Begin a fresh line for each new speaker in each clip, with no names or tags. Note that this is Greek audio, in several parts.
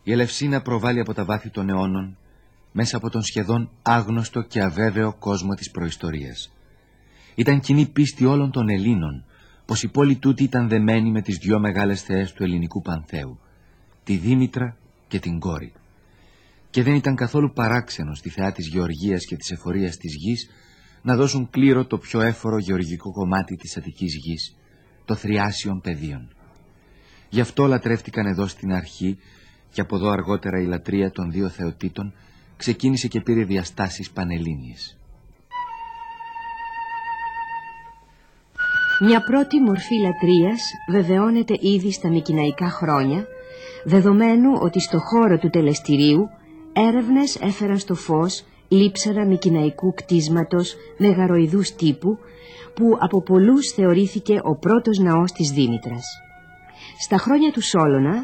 Η Ελευσίνα προβάλλει από τα βάθη των αιώνων μέσα από τον σχεδόν άγνωστο και αβέβαιο κόσμο της προϊστορίας. Ήταν κοινή πίστη όλων των Ελλήνων πως η πόλη τούτη ήταν δεμένη με τις δυο μεγάλες θεές του ελληνικού πανθέου, τη Δήμητρα και την Κόρη. Και δεν ήταν καθόλου παράξενο στη θεά της Γεωργίας και της εφορίας της γης να δώσουν κλήρο το πιο έφορο γεωργικό κομμάτι της Αττικής γης, το θριάσιον πεδίων. Γι' αυτό λατρεύτηκαν εδώ στην αρχή και από εδώ αργότερα η λατρεία των δύο θεοτήτων ξεκίνησε και πήρε διαστάσεις πανελλήνιες.
Μια πρώτη μορφή λατρείας βεβαιώνεται ήδη στα μικηναϊκά χρόνια, δεδομένου ότι στο χώρο του τελεστηρίου έρευνες έφεραν στο φως λείψανα μικηναϊκού κτίσματος μεγαροειδούς τύπου, που από πολλούς θεωρήθηκε ο πρώτος ναός της Δήμητρας. Στα χρόνια του Σόλωνα,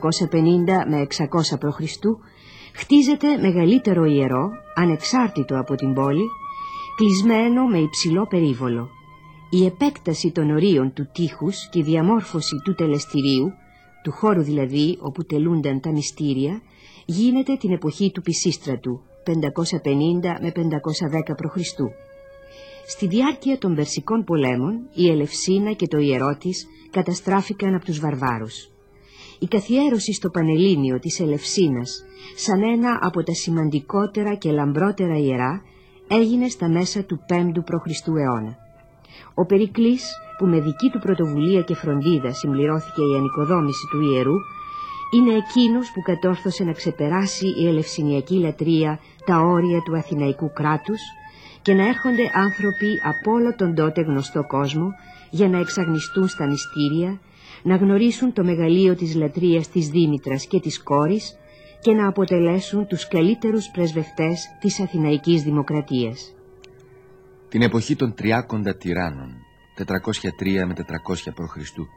650 με 600 π.Χ., χτίζεται μεγαλύτερο ιερό, ανεξάρτητο από την πόλη, κλεισμένο με υψηλό περίβολο. Η επέκταση των ορίων του τείχους και η διαμόρφωση του τελεστηρίου, του χώρου δηλαδή όπου τελούνταν τα μυστήρια, γίνεται την εποχή του Πισίστρατου, 550 με 510 π.Χ. Στη διάρκεια των Περσικών πολέμων, η Ελευσίνα και το ιερό της καταστράφηκαν από τους βαρβάρους. Η καθιέρωση στο Πανελλήνιο της Ελευσίνας σαν ένα από τα σημαντικότερα και λαμπρότερα ιερά έγινε στα μέσα του 5ου π.Χ. αιώνα. Ο Περικλής, που με δική του πρωτοβουλία και φροντίδα συμπληρώθηκε η ανοικοδόμηση του ιερού, είναι εκείνος που κατόρθωσε να ξεπεράσει η ελευσινιακή λατρεία τα όρια του αθηναϊκού κράτους και να έρχονται άνθρωποι από όλο τον τότε γνωστό κόσμο για να εξαγνιστούν στα μυστήρια, να γνωρίσουν το μεγαλείο της λατρείας της Δήμητρας και της Κόρης και να αποτελέσουν τους καλύτερους πρεσβευτές της αθηναϊκής δημοκρατίας.
Την εποχή των Τριάκοντα τυράννων, 403 με 400 π.Χ.,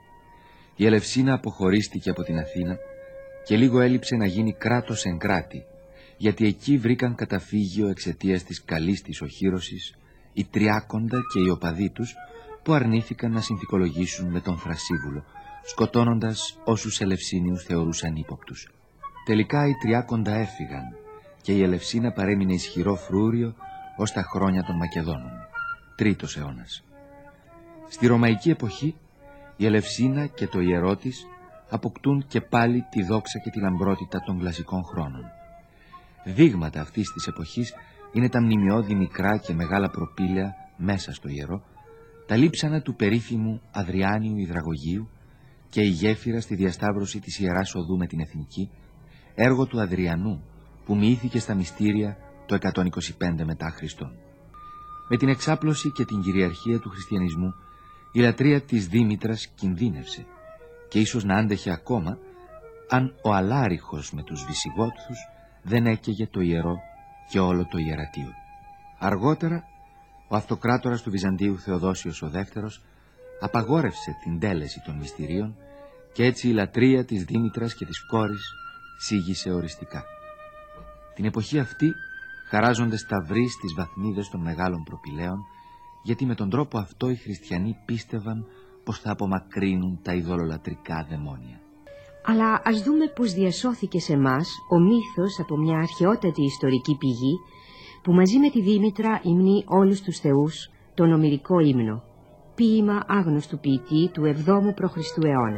η Ελευσίνα αποχωρίστηκε από την Αθήνα και λίγο έλειψε να γίνει κράτος εν κράτη, γιατί εκεί βρήκαν καταφύγιο εξαιτίας της καλής της οχύρωσης οι Τριάκοντα και οι οπαδοί τους, που αρνήθηκαν να συνθηκολογήσουν με τον Θρασίβουλο, σκοτώνοντας όσους Ελευσίνιους θεωρούσαν ύποπτους. Τελικά οι Τριάκοντα έφυγαν και η Ελευσίνα παρέμεινε ισχυρό φρούριο ως τα χρόνια των Μακεδόνων, 3ος αιώνας. Στη Ρωμαϊκή εποχή η Ελευσίνα και το ιερό της αποκτούν και πάλι τη δόξα και τη λαμπρότητα των κλασικών χρόνων. Δείγματα αυτής της εποχής είναι τα μνημειώδη μικρά και μεγάλα προπήλαια μέσα στο ιερό, τα λείψανα του περίφημου Αδριάνιου Ιδραγωγείου και η γέφυρα στη διασταύρωση της Ιεράς Οδού με την Εθνική, έργο του Αδριανού που μοιήθηκε στα μυστήρια το 125 μετά Χριστόν. Με την εξάπλωση και την κυριαρχία του χριστιανισμού, η λατρεία της Δήμητρας κινδύνευσε και ίσως να άντεχε ακόμα αν ο Αλάριχος με τους Βυσιγότθους δεν έκαιγε το ιερό και όλο το ιερατείο. Αργότερα, ο αυτοκράτορας του Βυζαντίου Θεοδόσιος ο Δεύτερος απαγόρευσε την τέλεση των μυστηρίων και έτσι η λατρεία της Δήμητρας και της Κόρης σήγησε οριστικά. Την εποχή αυτή χαράζονται σταυροί στις βαθμίδες των μεγάλων προπηλαίων, γιατί με τον τρόπο αυτό οι χριστιανοί πίστευαν πως θα απομακρύνουν τα ειδωλολατρικά δαιμόνια.
Αλλά ας δούμε πως διασώθηκε σε μας ο μύθος από μια αρχαιότατη ιστορική πηγή που μαζί με τη Δήμητρα υμνεί όλους τους θεούς τον ομηρικό ύμνο, ποίημα άγνωστου ποιητή του 7ου π.Χ. αιώνα.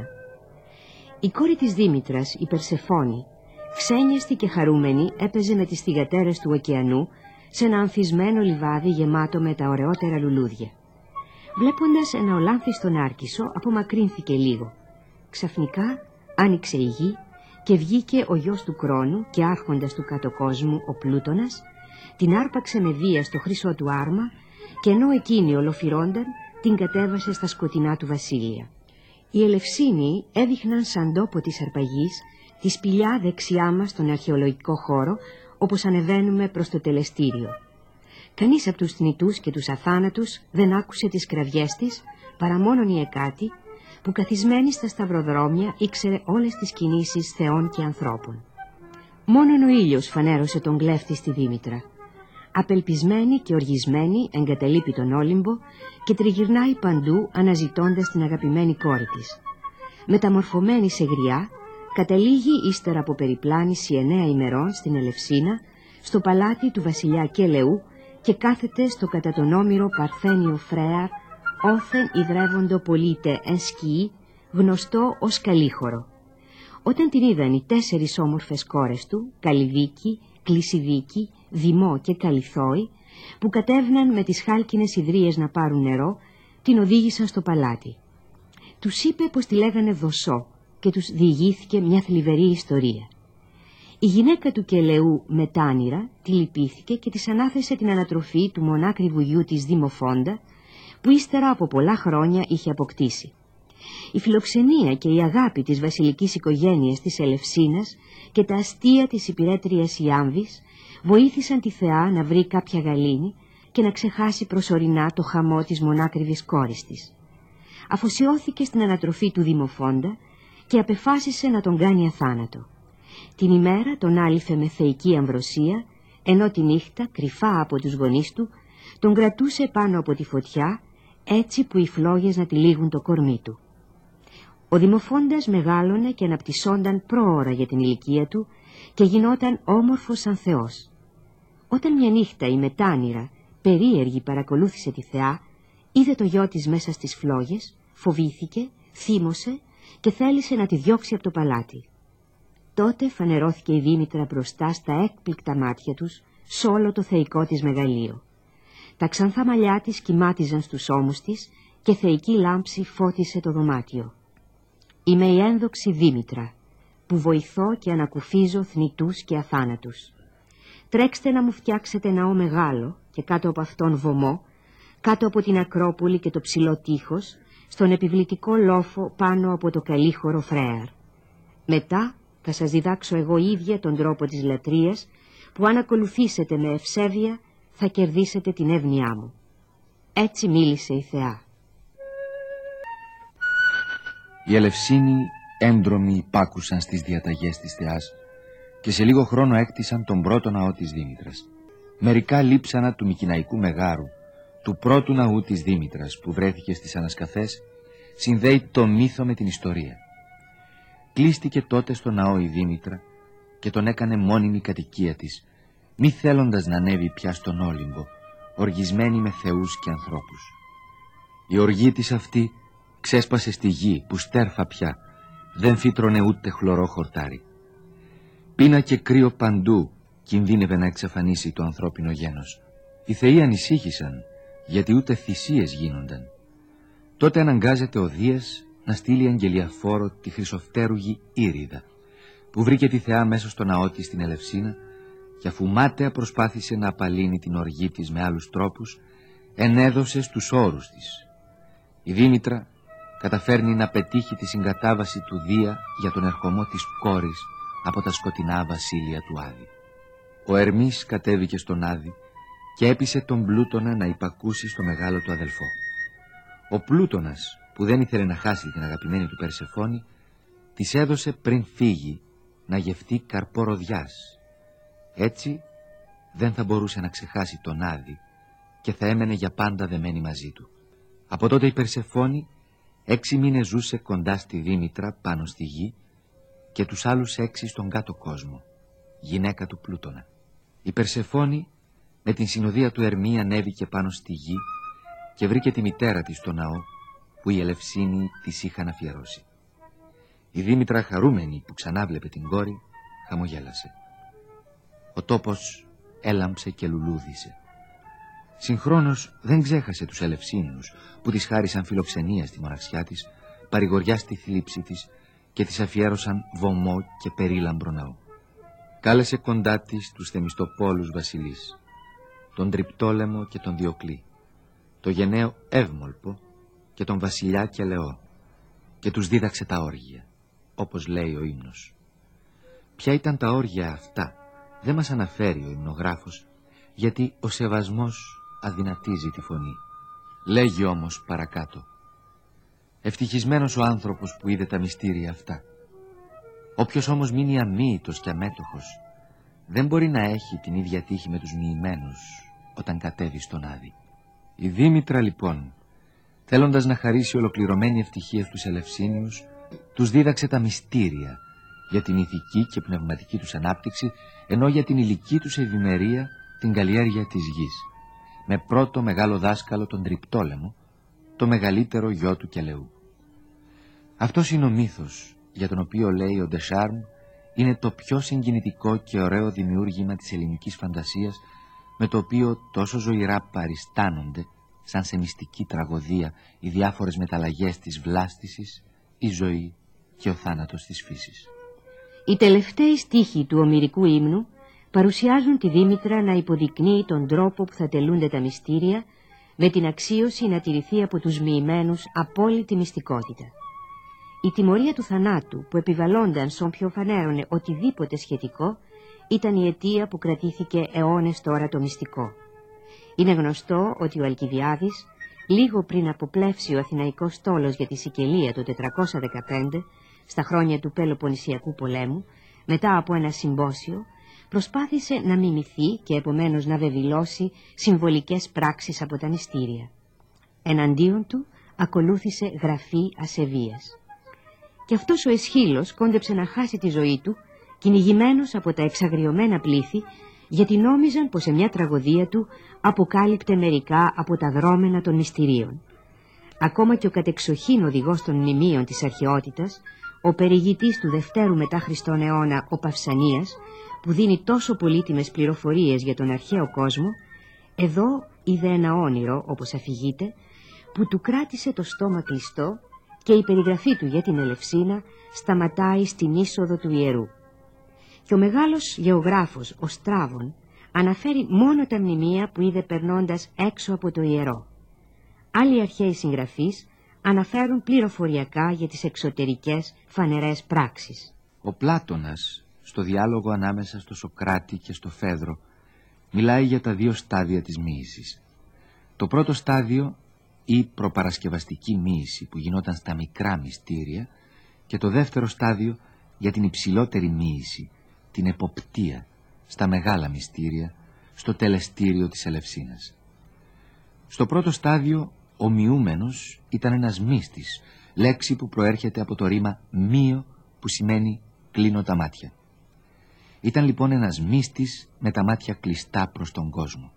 Η κόρη της Δήμητρας, η Περσεφόνη, ξένιαστη και χαρούμενη, έπαιζε με τις θυγατέρες του ωκεανού σε ένα ανθισμένο λιβάδι γεμάτο με τα ωραιότερα λουλούδια. Βλέποντας ένα ολάνθιστον Νάρκισσο, απομακρύνθηκε λίγο. Ξαφνικά άνοιξε η γη και βγήκε ο γιος του Κρόνου και άρχοντας του κάτω κόσμου, ο Πλούτονας, την άρπαξε με βία στο χρυσό του άρμα και ενώ εκείνοι ολοφυρόνταν, την κατέβασε στα σκοτεινά του βασίλεια. Οι Ελευσίνοι έδειχναν σαν τόπο της αρπαγής τη σπηλιά δεξιά μας στον αρχαιολογικό χώρο, όπως ανεβαίνουμε προς το τελεστήριο. Κανείς από τους θνητούς και τους αθάνατους δεν άκουσε τις κραυγές της, παρά μόνον η Εκάτη, που καθισμένη στα σταυροδρόμια ήξερε όλες τις κινήσεις θεών και ανθρώπων. Μόνον ο ήλιος φανέρωσε τον κλέφτη στη Δήμητρα. Απελπισμένη και οργισμένη εγκαταλείπει τον Όλυμπο και τριγυρνάει παντού αναζητώντας την αγαπημένη κόρη της. Μεταμορφωμένη σε γριά, Καταλήγει ύστερα από περιπλάνηση 9 ημερών στην Ελευσίνα, στο παλάτι του βασιλιά Κελεού, και κάθεται στο κατά τον όμηρο Παρθένιο Φρέαρ, όθεν ιδρεύοντο πολίτε εν σκιή, γνωστό ως Καλίχωρο. Όταν την είδαν οι 4 όμορφες κόρες του, Καλυδίκη, Κλεισιδίκη, Δημό και Καλυθόη, που κατέβαιναν με τις χάλκινες ιδρύες να πάρουν νερό, την οδήγησαν στο παλάτι. Τους είπε πως τη λέγανε Δοσό και τους διηγήθηκε μια θλιβερή ιστορία. Η γυναίκα του Κελεού Μετάνηρα τη λυπήθηκε και της ανάθεσε την ανατροφή του μονάκριβου γιού της Δημοφόντα, που ύστερα από πολλά χρόνια είχε αποκτήσει. Η φιλοξενία και η αγάπη της βασιλικής οικογένειας της Ελευσίνας και τα αστεία της υπηρέτριας Ιάμβης βοήθησαν τη θεά να βρει κάποια γαλήνη και να ξεχάσει προσωρινά το χαμό της μονάκριβης κόρης της. Αφοσιώθηκε στην ανατροφή του Δημοφόντα και απεφάσισε να τον κάνει αθάνατο. Την ημέρα τον άλυφε με θεϊκή αμβροσία, ενώ τη νύχτα, κρυφά από τους γονείς του, τον κρατούσε πάνω από τη φωτιά, έτσι που οι φλόγες να τυλίγουν το κορμί του. Ο Δημοφόντας μεγάλωνε και αναπτυσσόνταν πρόωρα για την ηλικία του και γινόταν όμορφος σαν Θεός. Όταν μια νύχτα η Μετάνηρα, περίεργη, παρακολούθησε τη θεά, είδε το γιο της μέσα στις φλόγες, φοβήθηκε, θύμωσε και θέλησε να τη διώξει από το παλάτι. Τότε φανερώθηκε η Δήμητρα μπροστά στα έκπληκτα μάτια τους σ' όλο το θεϊκό της μεγαλείο. Τα ξανθά μαλλιά της κοιμάτιζαν στους ώμους της και θεϊκή λάμψη φώτισε το δωμάτιο. Είμαι η ένδοξη Δήμητρα, που βοηθώ και ανακουφίζω θνητούς και αθάνατους. Τρέξτε να μου φτιάξετε ναό μεγάλο και κάτω από αυτόν βωμό, κάτω από την Ακρόπολη και το ψηλό τείχος, στον επιβλητικό λόφο πάνω από το Καλίχωρο Φρέαρ. Μετά θα σας διδάξω εγώ ίδια τον τρόπο της λατρείας, που αν ακολουθήσετε με ευσέβεια θα κερδίσετε την εύνοιά μου. Έτσι μίλησε η θεά.
Οι Ελευσίνοι έντρομοι υπάκουσαν στις διαταγές της θεάς και σε λίγο χρόνο έκτισαν τον πρώτο ναό της Δήμητρας. Μερικά λείψανα του Μικηναϊκού Μεγάρου, του πρώτου ναού της Δήμητρας που βρέθηκε στις ανασκαφές, συνδέει το μύθο με την ιστορία. Κλείστηκε τότε στο ναό η Δήμητρα και τον έκανε μόνιμη κατοικία της, μη θέλοντας να ανέβει πια στον Όλυμπο, οργισμένη με θεούς και ανθρώπους. Η οργή της αυτή ξέσπασε στη γη που στέρφα πια, δεν φύτρωνε ούτε χλωρό χορτάρι. Πείνα και κρύο παντού κινδύνευε να εξαφανίσει το ανθρώπινο γένος. Οι θεοί ανησύχησαν, γιατί ούτε θυσίες γίνονταν. Τότε αναγκάζεται ο Δίας να στείλει αγγελιαφόρο τη χρυσοφτέρουγη Ήριδα, που βρήκε τη θεά μέσα στο ναό της στην Ελευσίνα, και αφού μάταια προσπάθησε να απαλύνει την οργή της με άλλους τρόπους, ενέδωσε στους όρους της. Η Δήμητρα καταφέρνει να πετύχει τη συγκατάβαση του Δία για τον ερχομό της κόρης από τα σκοτεινά βασίλεια του Άδη. Ο Ερμής κατέβηκε στον Άδη και έπεισε τον Πλούτονα να υπακούσει στο μεγάλο του αδελφό. Ο Πλούτονας, που δεν ήθελε να χάσει την αγαπημένη του Περσεφόνη, της έδωσε πριν φύγει να γευτεί καρπό ροδιάς. Έτσι δεν θα μπορούσε να ξεχάσει τον Άδη και θα έμενε για πάντα δεμένη μαζί του. Από τότε η Περσεφόνη 6 μήνες ζούσε κοντά στη Δήμητρα πάνω στη γη και τους άλλους 6 στον κάτω κόσμο, γυναίκα του Πλούτονα. Η Περσεφόνη με την συνοδεία του Ερμή ανέβηκε πάνω στη γη και βρήκε τη μητέρα της στο ναό που οι Ελευσίνοι της είχαν αφιερώσει. Η Δήμητρα, χαρούμενη που ξανά βλέπε την κόρη, χαμογέλασε. Ο τόπος έλαμψε και λουλούδισε. Συγχρόνως δεν ξέχασε τους Ελευσίνους που της χάρισαν φιλοξενία στη μοναξιά της, παρηγοριά στη θλίψη της και της αφιέρωσαν βωμό και περίλαμπρο ναό. Κάλεσε κοντά της τους Θεμιστοπόλους βασιλείς, τον Τριπτόλεμο και τον Διοκλή, το γενναίο Εύμολπο και τον βασιλιά Κελεό, και τους δίδαξε τα όργια, όπως λέει ο ύμνος. Ποια ήταν τα όργια αυτά δεν μας αναφέρει ο υμνογράφος, γιατί ο σεβασμός αδυνατίζει τη φωνή. Λέγει όμως παρακάτω: ευτυχισμένος ο άνθρωπος που είδε τα μυστήρια αυτά. Όποιος όμως μείνει αμοίητος και αμέτωχος δεν μπορεί να έχει την ίδια τύχη με τους μοιημένους όταν κατέβει στον Άδη. Η Δήμητρα λοιπόν, θέλοντας να χαρίσει ολοκληρωμένη ευτυχία στους Ελευσίνιους, τους δίδαξε τα μυστήρια για την ηθική και πνευματική τους ανάπτυξη, ενώ για την ηλική τους ευημερία, την καλλιέργεια της γης, με πρώτο μεγάλο δάσκαλο τον Τριπτόλεμο, το μεγαλύτερο γιο του Κελεού. Αυτός είναι ο μύθος για τον οποίο, λέει ο Ντεσάρν, είναι το πιο συγκινητικό και ωραίο δημιούργημα της ελληνικής φαντασίας, με το οποίο τόσο ζωηρά παριστάνονται σαν σε μυστική τραγωδία οι διάφορες μεταλλαγές της βλάστησης, η ζωή και ο θάνατος της φύσης.
Οι τελευταίοι στίχοι του ομηρικού ύμνου παρουσιάζουν τη Δήμητρα να υποδεικνύει τον τρόπο που θα τελούνται τα μυστήρια, με την αξίωση να τηρηθεί από τους μοιημένους απόλυτη μυστικότητα. Η τιμωρία του θανάτου που επιβαλλόνταν στον ποιο φανέρωνε οτιδήποτε σχετικό ήταν η αιτία που κρατήθηκε αιώνες τώρα το μυστικό. Είναι γνωστό ότι ο Αλκιβιάδης, λίγο πριν αποπλεύσει ο Αθηναϊκός στόλος για τη Σικελία το 415, στα χρόνια του Πελοποννησιακού πολέμου, μετά από ένα συμπόσιο, προσπάθησε να μιμηθεί και επομένως να βεβηλώσει συμβολικές πράξεις από τα μυστήρια. Εναντίον του ακολούθησε γραφή ασεβίας. Και αυτός ο Εσχύλος κόντεψε να χάσει τη ζωή του, κυνηγημένος από τα εξαγριωμένα πλήθη, γιατί νόμιζαν πως σε μια τραγωδία του αποκάλυπτε μερικά από τα δρόμενα των μυστηρίων. Ακόμα και ο κατεξοχήν οδηγός των μνημείων της αρχαιότητας, ο περιηγητής του Δευτέρου μετά Χριστόν αιώνα, ο Παυσανίας, που δίνει τόσο πολύτιμες πληροφορίες για τον αρχαίο κόσμο, εδώ είδε ένα όνειρο, όπως αφηγείται, που του κράτησε το στόμα κλειστό και η περιγραφή του για την Ελευσίνα σταματάει στην είσοδο του ιερού. Και ο μεγάλος γεωγράφος, ο Στράβων, αναφέρει μόνο τα μνημεία που είδε περνώντας έξω από το ιερό. Άλλοι αρχαίοι συγγραφείς αναφέρουν πληροφοριακά για τις εξωτερικές φανερές πράξεις.
Ο Πλάτωνας, στο διάλογο ανάμεσα στο Σοκράτη και στο Φέδρο, μιλάει για τα δύο στάδια της μοίησης. Το πρώτο στάδιο, η προπαρασκευαστική μοίηση που γινόταν στα μικρά μυστήρια, και το δεύτερο στάδιο για την υψηλότερη μοίηση, την εποπτεία, στα μεγάλα μυστήρια, στο τελεστήριο της Ελευσίνας. Στο πρώτο στάδιο, ο μοιούμενος ήταν ένας μύστης, λέξη που προέρχεται από το ρήμα μύο, που σημαίνει κλείνω τα μάτια. Ήταν λοιπόν ένας μύστης με τα μάτια κλειστά προς τον κόσμο.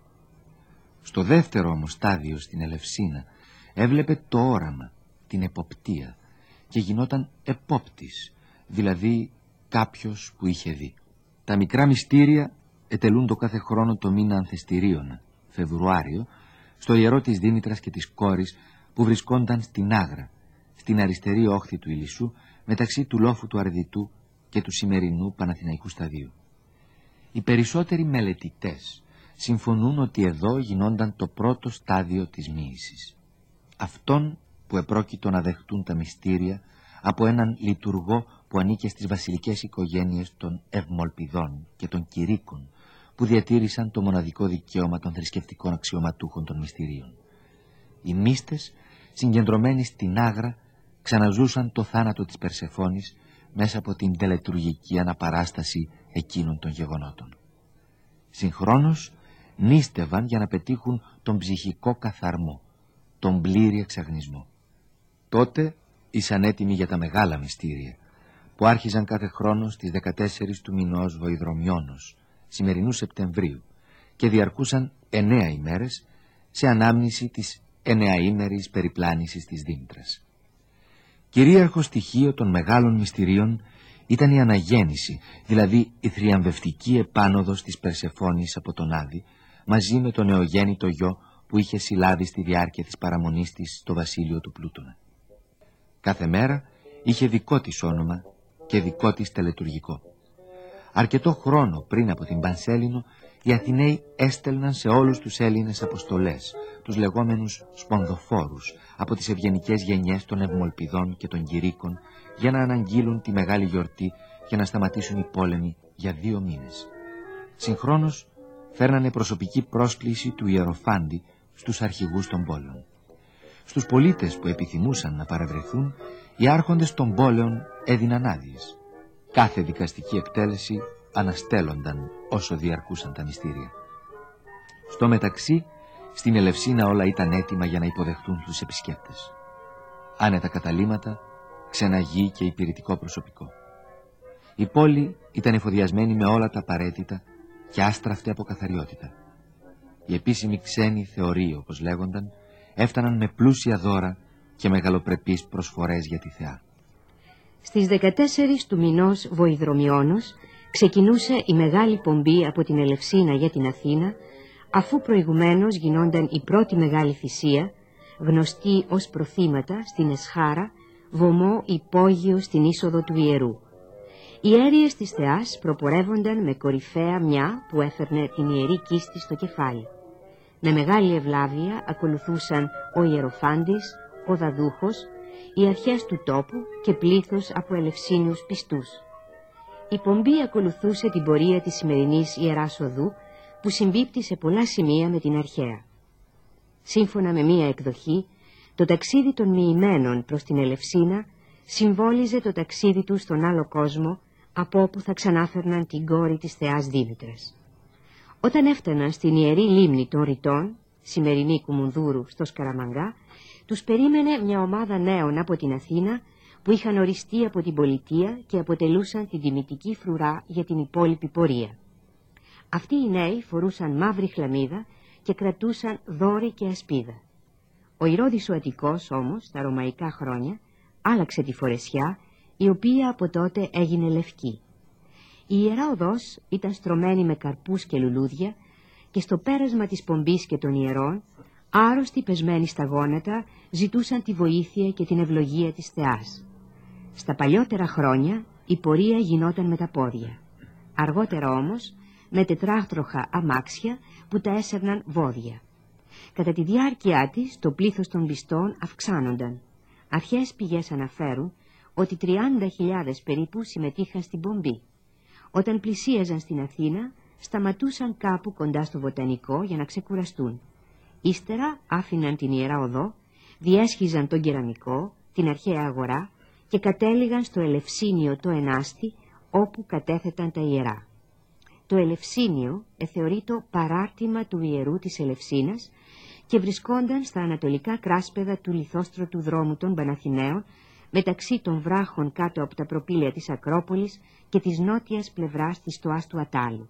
Στο δεύτερο όμως στάδιο, στην Ελευσίνα, έβλεπε το όραμα, την εποπτεία, και γινόταν επόπτης, δηλαδή κάποιος που είχε δει. Τα μικρά μυστήρια ετελούν το κάθε χρόνο το μήνα Ανθεστηρίωνα, Φεβρουάριο, στο ιερό της Δήμητρας και της κόρης, που βρισκόνταν στην Άγρα, στην αριστερή όχθη του Ηλισσού, μεταξύ του λόφου του Αρδιτού και του σημερινού Παναθηναϊκού σταδίου. Οι περισσότεροι μελετητές συμφωνούν ότι εδώ γινόταν το πρώτο στάδιο της μοίησης. Αυτόν που επρόκειτο να δεχτούν τα μυστήρια από έναν λειτουργό που ανήκε στις βασιλικές οικογένειες των Ευμολπιδών και των Κηρύκων, που διατήρησαν το μοναδικό δικαίωμα των θρησκευτικών αξιωματούχων των μυστηρίων. Οι μύστες, συγκεντρωμένοι στην Άγρα, ξαναζούσαν το θάνατο της Περσεφόνης μέσα από την τελετουργική αναπαράσταση εκείνων των γεγονότων. Συγχρόνως νίστευαν για να πετύχουν τον ψυχικό καθαρμό, τον πλήρη εξαγνισμό. Τότε ήσαν έτοιμοι για τα μεγάλα μυστήρια, που άρχιζαν κάθε χρόνο στις 14 του μηνός Βοηδρομιώνος, σημερινού Σεπτεμβρίου, και διαρκούσαν 9 ημέρες σε ανάμνηση της 9ήμερης περιπλάνησης της Δήμητρας. Κυρίαρχο στοιχείο των μεγάλων μυστηρίων ήταν η αναγέννηση, δηλαδή η θριαμβευτική επάνωδος της Περσεφόνης από τον Άδη, μαζί με τον νεογέννητο γιο που είχε συλλάβει στη διάρκεια της παραμονής της στο βασίλειο του Πλούτονα. Κάθε μέρα είχε δικό της όνομα και δικό της τελετουργικό. Αρκετό χρόνο πριν από την Πανσέλινο, οι Αθηναίοι έστελναν σε όλους τους Έλληνες αποστολές, τους λεγόμενους σπονδοφόρους, από τις ευγενικές γενιές των Ευμολπιδών και των Κηρύκων, για να αναγγείλουν τη μεγάλη γιορτή και να σταματήσουν οι πόλεμοι για 2 μήνες. Συγχρόνως φέρνανε προσωπική πρόσκληση του Ιεροφάντη στους αρχηγούς των πόλεων. Στους πολίτες που επιθυμούσαν να παραβρεθούν, οι άρχοντες των πόλεων έδιναν άδειες. Κάθε δικαστική εκτέλεση αναστέλλονταν όσο διαρκούσαν τα μυστήρια. Στο μεταξύ, στην Ελευσίνα όλα ήταν έτοιμα για να υποδεχτούν τους επισκέπτες. Άνετα καταλύματα, ξεναγή και υπηρετικό προσωπικό. Η πόλη ήταν εφοδιασμένη με όλα τα απαραίτητα και άστραφτη από καθαριότητα. Οι επίσημοι ξένοι θεωροί, όπως λέγονταν, έφταναν με πλούσια δώρα και μεγαλοπρεπείς προσφορές για τη θεά.
Στις 14 του μηνός Βοηδρομιώνος ξεκινούσε η μεγάλη πομπή από την Ελευσίνα για την Αθήνα, αφού προηγουμένως γινόταν η πρώτη μεγάλη θυσία, γνωστή ως προθήματα στην Εσχάρα, βωμό υπόγειο στην είσοδο του ιερού. Οι αίριες της θεάς προπορεύονταν με κορυφαία μια που έφερνε την ιερή κίστη στο κεφάλι. Με μεγάλη ευλάβεια ακολουθούσαν ο ιεροφάντης, ο δαδούχος, οι αρχές του τόπου και πλήθος από ελευσίνιους πιστούς. Η πομπή ακολουθούσε την πορεία της σημερινής Ιεράς Οδού, που συμπίπτει σε πολλά σημεία με την αρχαία. Σύμφωνα με μία εκδοχή, το ταξίδι των μοιημένων προς την Ελευσίνα συμβόλιζε το ταξίδι του στον άλλο κόσμο, από όπου θα ξανάφερναν την κόρη της θεάς Δήμητρας. Όταν έφταναν στην ιερή λίμνη των Ρητών, σημερινή Κουμουνδούρου στο Σκαραμαγκά, τους περίμενε μια ομάδα νέων από την Αθήνα που είχαν οριστεί από την πολιτεία και αποτελούσαν την τιμητική φρουρά για την υπόλοιπη πορεία. Αυτοί οι νέοι φορούσαν μαύρη χλαμίδα και κρατούσαν δόρυ και ασπίδα. Ο Ηρώδης ο Αττικός όμως, τα ρωμαϊκά χρόνια, άλλαξε τη φορεσιά, η οποία από τότε έγινε λευκή. Η Ιερά Οδός ήταν στρωμένη με καρπούς και λουλούδια και στο πέρασμα της πομπής και των ιερών, άρρωστοι πεσμένοι στα γόνατα, ζητούσαν τη βοήθεια και την ευλογία της θεάς. Στα παλιότερα χρόνια η πορεία γινόταν με τα πόδια. Αργότερα όμως με τετράχτροχα αμάξια που τα έσερναν βόδια. Κατά τη διάρκεια της το πλήθος των πιστών αυξάνονταν. Αρχές πηγές αναφέρουν ότι 30.000 περίπου συμμετείχαν στην πομπή. Όταν πλησίαζαν στην Αθήνα, σταματούσαν κάπου κοντά στο Βοτανικό για να ξεκουραστούν. Ύστερα άφηναν την Ιερά Οδό, διέσχιζαν τον Κεραμικό, την αρχαία αγορά και κατέληγαν στο Ελευσίνιο το Ενάστη, όπου κατέθεταν τα ιερά. Το Ελευσίνιο θεωρείται παράρτημα του ιερού της Ελευσίνας και βρισκόνταν στα ανατολικά κράσπεδα του λιθόστρωτου δρόμου των Παναθηναίων, μεταξύ των βράχων κάτω από τα προπήλαια της Ακρόπολης και της νότιας πλευράς της στοάς του Ατάλου.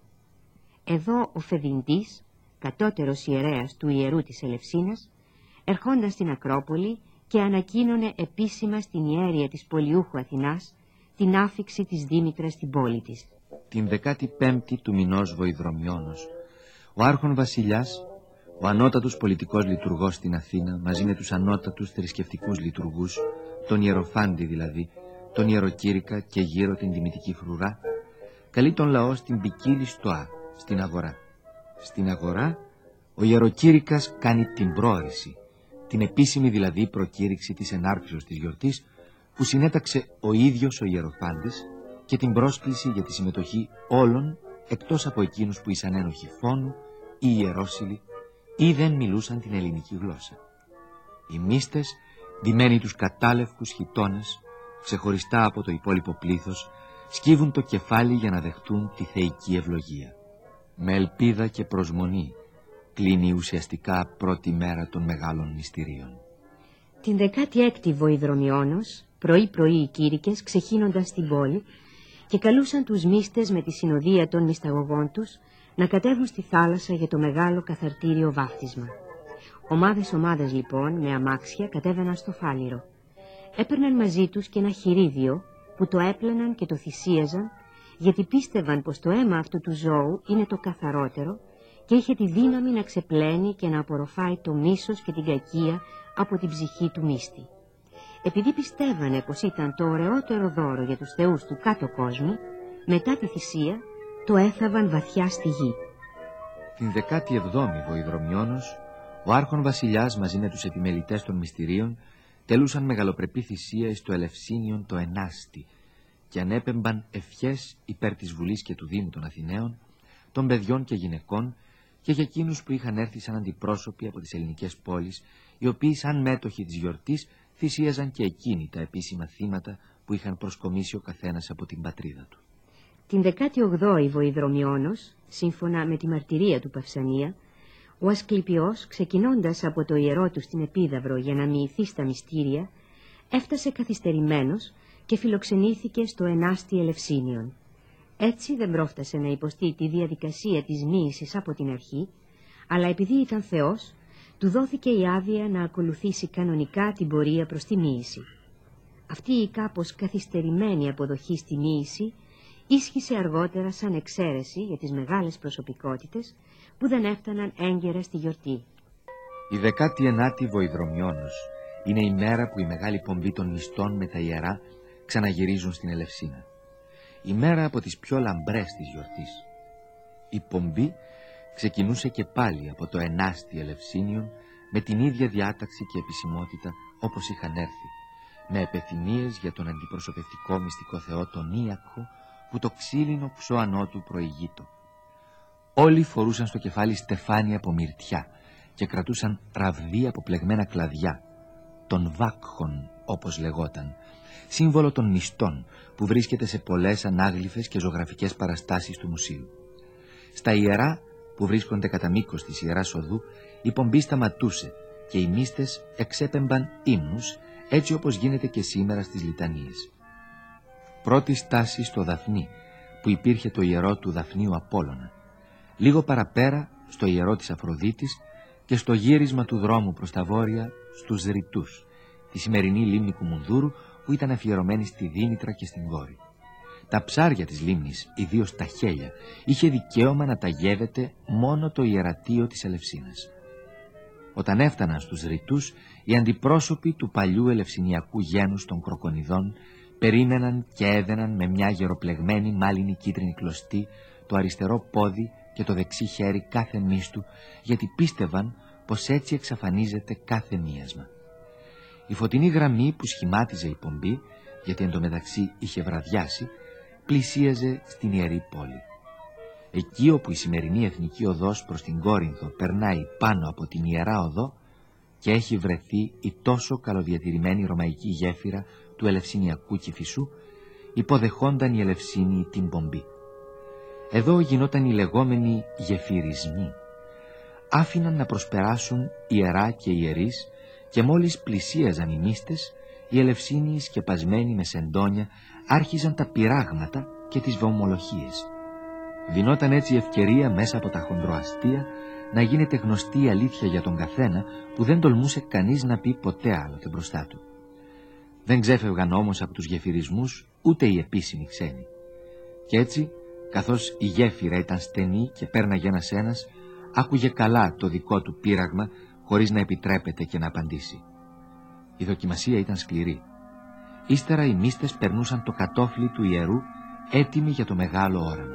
Εδώ ο Φεδυντής, κατώτερος ιερέας του ιερού της Ελευσίνας, ερχόνταν στην Ακρόπολη και ανακοίνωνε επίσημα στην ιέρεια της Πολιούχου Αθηνάς την άφιξη της Δήμητρας στην πόλη της.
Την 15η του μηνός Βοηδρομιώνος, ο Άρχον Βασιλιάς, ο ανώτατος πολιτικός λειτουργός στην Αθήνα, μαζί με τους ανώτατους θρησκευτικούς λειτουργούς, τον Ιεροφάντη δηλαδή, τον Ιεροκήρυκα και γύρω την τιμητική φρουρά, καλεί τον λαό στην ποικίλη στοά, στην αγορά. Στην αγορά ο Ιεροκήρυκας κάνει την πρόορηση, την επίσημη δηλαδή προκήρυξη της ενάρξεως της γιορτής, που συνέταξε ο ίδιος ο Ιεροφάντης, και την πρόσκληση για τη συμμετοχή όλων εκτός από εκείνους που ήσαν ένοχοι φόνου ή ιερόσιλοι ή δεν μιλούσαν την ελληνική γλώσσα. Οι μύστες, ντυμένοι τους κατάλευκους χιτώνες, ξεχωριστά από το υπόλοιπο πλήθος, σκύβουν το κεφάλι για να δεχτούν τη θεϊκή ευλογία. Με ελπίδα και προσμονή κλείνει ουσιαστικά πρώτη μέρα των μεγάλων μυστηρίων.
Την 16η Βοηδρομιώνος, πρωί-πρωί οι κήρυκες ξεχύνονταν στην πόλη και καλούσαν τους μύστες με τη συνοδεία των μυσταγωγών τους να κατέβουν στη θάλασσα για το μεγάλο καθαρτήριο βάφτισμα. Ομάδες λοιπόν με αμάξια κατέβαιναν στο Φάληρο. Έπαιρναν μαζί τους και ένα χειρίδιο που το έπλαιναν και το θυσίαζαν, γιατί πίστευαν πως το αίμα αυτού του ζώου είναι το καθαρότερο και είχε τη δύναμη να ξεπλένει και να απορροφάει το μίσος και την κακία από την ψυχή του μύστη. Επειδή πιστεύανε πως ήταν το ωραιότερο δώρο για τους θεούς του κάτω κόσμου, μετά τη θυσία το έθαβαν βαθιά στη γη.
Την 17η Βοηδρομιώνος, ο Άρχον Βασιλιάς μαζί με τους επιμελητές των μυστηρίων τελούσαν μεγαλοπρεπή θυσία εις το Ελευσίνιον το Ενάστη και ανέπεμπαν ευχές υπέρ της Βουλής και του Δήμου των Αθηναίων, των παιδιών και γυναικών και για εκείνους που είχαν έρθει σαν αντιπρόσωποι από τις ελληνικές πόλεις, οι οποίοι σαν μέτοχοι της γιορτής θυσίαζαν και εκείνοι τα επίσημα θύματα που είχαν προσκομίσει ο καθένας από την πατρίδα του.
Την 18η Βοηδρομιώνος, σύμφωνα με τη μαρτυρία του Παυσανία, ο Ασκληπιός, ξεκινώντας από το ιερό του στην Επίδαυρο για να μοιηθεί στα μυστήρια, έφτασε καθυστερημένος και φιλοξενήθηκε στο Ενάστη Ελευσίνιον. Έτσι δεν πρόφτασε να υποστεί τη διαδικασία της μοίησης από την αρχή, αλλά επειδή ήταν Θεός, του δόθηκε η άδεια να ακολουθήσει κανονικά την πορεία προς τη μοίηση. Αυτή η κάπως καθυστερημένη αποδοχή στη μοίηση ίσχυσε αργότερα σαν εξαίρεση για τις μεγάλες προσωπικότητες που δεν έφταναν έγκαιρα στη γιορτή.
Η 19η Βοηδρομιώνος είναι η μέρα που η μεγάλη πομπή των νηστών με τα ιερά ξαναγυρίζουν στην Ελευσίνα. Η μέρα από τις πιο λαμπρές της γιορτής. Η πομπή ξεκινούσε και πάλι από το ενάστη Ελευσίνιον με την ίδια διάταξη και επισημότητα όπως είχαν έρθει, με επιθυμίες για τον αντιπροσωπευτικό μυστικό θεό τον Ίακχο που το ξύλινο ψώανό του προηγείτο. Όλοι φορούσαν στο κεφάλι στεφάνια από μυρτιά και κρατούσαν ραβδί από πλεγμένα κλαδιά, των βάκχων όπως λεγόταν, σύμβολο των νηστών που βρίσκεται σε πολλές ανάγλυφες και ζωγραφικές παραστάσεις του μουσείου. Στα ιερά που βρίσκονται κατά μήκος της Ιεράς Οδού η πομπή σταματούσε και οι μύστες εξέπεμπαν ύμνους έτσι όπως γίνεται και σήμερα στις λιτανίες. Πρώτη στάση στο Δαφνί που υπήρχε το ιερό του Δαφνίου Απόλλωνα, λίγο παραπέρα στο ιερό της Αφροδίτης και στο γύρισμα του δρόμου προς τα βόρεια στους Ρητούς, τη σημερινή λίμνη Κουμουνδούρου που ήταν αφιερωμένη στη Δήμητρα και στην Κόρη. Τα ψάρια της λίμνης, ιδίως τα χέλια, είχε δικαίωμα να τα γεύεται μόνο το ιερατείο της Ελευσίνας. Όταν έφταναν στους Ρητούς, οι αντιπρόσωποι του παλιού ελευσινιακού γένους των Κροκονιδών περίμεναν και έδαιναν με μια γεροπλεγμένη μάλινη κίτρινη κλωστή το αριστερό πόδι και το δεξί χέρι κάθε μίστου, γιατί πίστευαν πως έτσι εξαφανίζεται κάθε μίασμα. Η φωτεινή γραμμή που σχημάτιζε η πομπή, γιατί εντωμεταξύ είχε βραδιάσει, πλησίαζε στην Ιερή Πόλη. Εκεί όπου η σημερινή εθνική οδός προς την Κόρινθο περνάει πάνω από την Ιερά Οδό και έχει βρεθεί η τόσο καλοδιατηρημένη ρωμαϊκή γέφυρα του Ελευσινιακού Κηφισού, υποδεχόνταν οι Ελευσίνοι την πομπή. Εδώ γινόταν οι λεγόμενοι γεφυρισμοί. Άφηναν να προσπεράσουν ιερά και ιερείς και μόλις πλησίαζαν οι μύστες, οι Ελευσίνοι σκεπασμένοι με σεντόνια άρχιζαν τα πειράγματα και τις βομολογίες. Δινόταν έτσι ευκαιρία μέσα από τα χοντροαστία να γίνεται γνωστή η αλήθεια για τον καθένα που δεν τολμούσε κανείς να πει ποτέ άλλοτε μπροστά του. Δεν ξέφευγαν όμως από τους γεφυρισμούς ούτε οι επίσημοι ξένοι. Κι έτσι, καθώς η γέφυρα ήταν στενή και πέρναγε ένας, άκουγε καλά το δικό του πείραγμα χωρίς να επιτρέπεται και να απαντήσει. Η δοκιμασία ήταν σκληρή. Ύστερα οι μύστες περνούσαν το κατόφλι του ιερού έτοιμοι για το μεγάλο όραμα.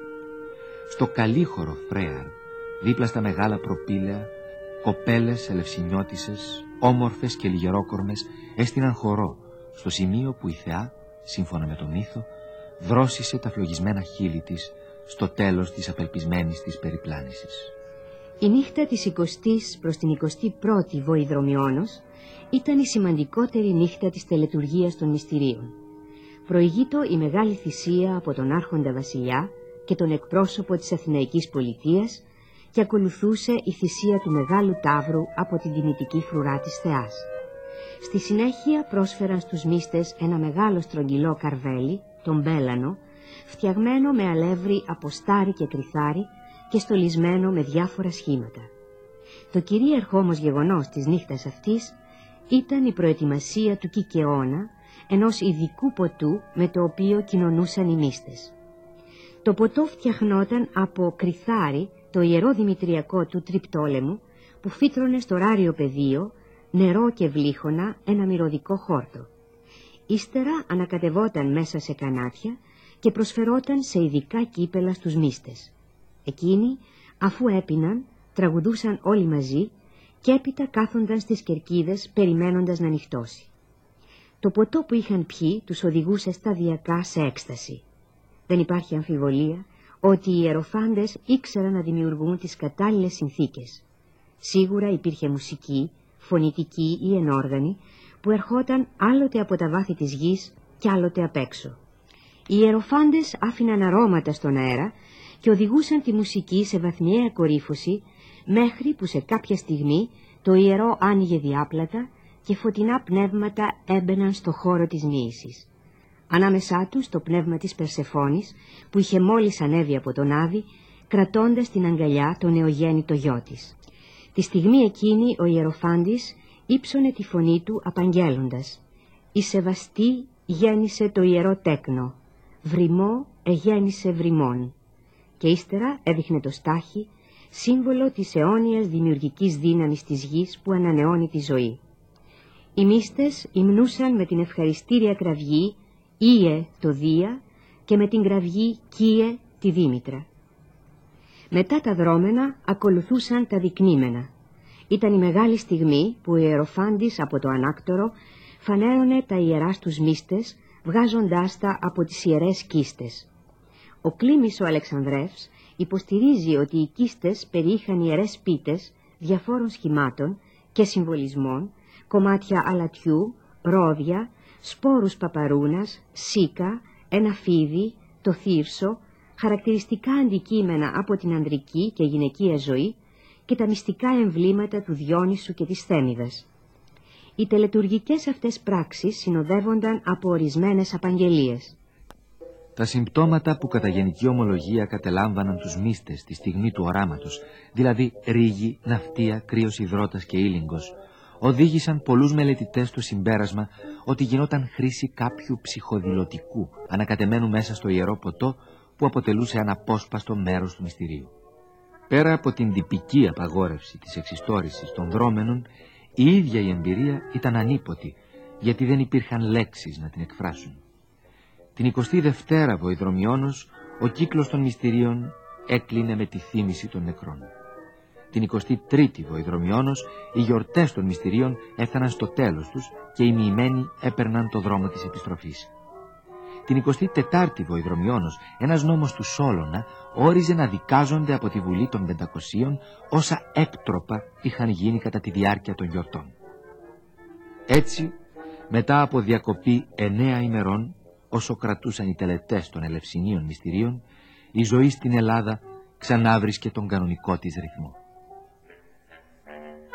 Στο καλύχωρο Φρέαρ, δίπλα στα μεγάλα προπήλαια, κοπέλες ελευσινιώτισσες, όμορφες και λιγερόκορμες έστειναν χορό στο σημείο που η θεά, σύμφωνα με το μύθο, δρόσισε τα φλογισμένα χείλη της στο τέλος της απελπισμένης της περιπλάνησης.
Η νύχτα της 20ης προς την 21η Βοηδρομιώνος ήταν η σημαντικότερη νύχτα της τελετουργίας των μυστηρίων. Προηγείτο η μεγάλη θυσία από τον Άρχοντα Βασιλιά και τον εκπρόσωπο της Αθηναϊκής Πολιτείας και ακολουθούσε η θυσία του Μεγάλου Ταύρου από την τιμητική φρουρά της θεάς. Στη συνέχεια πρόσφεραν στους μύστες ένα μεγάλο στρογγυλό καρβέλι, τον μπέλανο, φτιαγμένο με αλεύρι από στάρι και κρυθάρι και στολισμένο με διάφορα σχήματα. Το κυρίαρχο όμως γεγονός της νύχτας αυτής ήταν η προετοιμασία του κικαιώνα, ενός ειδικού ποτού με το οποίο κοινωνούσαν οι μύστες. Το ποτό φτιαχνόταν από κρυθάρι, το ιερό δημητριακό του Τριπτόλεμου, που φύτρωνε στο ράριο πεδίο, νερό και βλήχωνα, ένα μυρωδικό χόρτο. Ύστερα ανακατευόταν μέσα σε κανάτια και προσφερόταν σε ειδικά κύπελα στους μύστες. Εκείνοι, αφού έπιναν, τραγουδούσαν όλοι μαζί και έπειτα κάθονταν στις κερκίδες περιμένοντας να νυχτώσει. Το ποτό που είχαν πιει τους οδηγούσε σταδιακά σε έκσταση. Δεν υπάρχει αμφιβολία ότι οι ιεροφάντες ήξεραν να δημιουργούν τις κατάλληλες συνθήκες. Σίγουρα υπήρχε μουσική, φωνητική ή ενόργανη, που ερχόταν άλλοτε από τα βάθη της γης και άλλοτε απ' έξω. Οι ιεροφάντες άφηναν αρώματα στον αέρα και οδηγούσαν τη μουσική σε βαθμιαία κορύφωση, μέχρι που σε κάποια στιγμή το ιερό άνοιγε διάπλατα και φωτεινά πνεύματα έμπαιναν στο χώρο της μοίησης. Ανάμεσά τους το πνεύμα της Περσεφόνης, που είχε μόλις ανέβει από τον Άδη, κρατώντας την αγκαλιά το νεογέννητο γιο της. Τη στιγμή εκείνη ο Ιεροφάντης ύψωνε τη φωνή του απαγγέλλοντας: «Η σεβαστή γέννησε το ιερό τέκνο, βρυμό εγέννησε βρυμών». Και ύστερα έδειχνε το στάχι, σύμβολο της αιώνιας δημιουργικής δύναμης της γης που ανανεώνει τη ζωή. Οι μύστες υμνούσαν με την ευχαριστήρια κραυγή «Ήε» το Δία και με την κραυγή «Κίε» τη Δήμητρα. Μετά τα δρόμενα ακολουθούσαν τα δεικνύμενα. Ήταν η μεγάλη στιγμή που ο Ιεροφάντης από το ανάκτορο φανέρωνε τα ιερά στους μύστες, βγάζοντάς τα από τις ιερές κίστες. Ο Κλήμης ο Αλεξανδρεύς υποστηρίζει ότι οι κίστες περιείχαν ιερές πίτες διαφόρων σχημάτων και συμβολισμών, κομμάτια αλατιού, ρόδια, σπόρους παπαρούνας, σίκα, ένα φίδι, το θύρσο, χαρακτηριστικά αντικείμενα από την ανδρική και γυναικεία ζωή και τα μυστικά εμβλήματα του Διόνυσου και της Θέμιδας. Οι τελετουργικές αυτές πράξεις συνοδεύονταν από ορισμένες απαγγελίες.
Τα συμπτώματα που κατά γενική ομολογία κατελάμβαναν τους μύστες τη στιγμή του οράματος, δηλαδή ρίγη, ναυτία, κρύος υδρότας και ήλιγκος, οδήγησαν πολλούς μελετητές στο συμπέρασμα ότι γινόταν χρήση κάποιου ψυχοδηλωτικού, ανακατεμένου μέσα στο ιερό ποτό, που αποτελούσε αναπόσπαστο μέρος του μυστηρίου. Πέρα από την τυπική απαγόρευση της εξιστόρησης των δρόμενων, η ίδια η εμπειρία ήταν ανίποτη, γιατί δεν υπήρχαν λέξεις να την εκφράσουν. Την 22η Βοηδρομιώνος, ο κύκλος των μυστηρίων έκλεινε με τη θύμηση των νεκρών. Την 23η Βοηδρομιώνος, οι γιορτές των μυστηρίων έφταναν στο τέλος τους και οι μοιημένοι έπαιρναν το δρόμο της επιστροφής. Την 24η Βοηδρομιώνος, ένας νόμος του Σόλωνα όριζε να δικάζονται από τη Βουλή των 500 όσα έκτροπα είχαν γίνει κατά τη διάρκεια των γιορτών. Έτσι, μετά από διακοπή 9 ημερών, όσο κρατούσαν οι τελετές των Ελευσινίων μυστηρίων, η ζωή στην Ελλάδα ξανάβρισκε τον κανονικό της ρυθμό.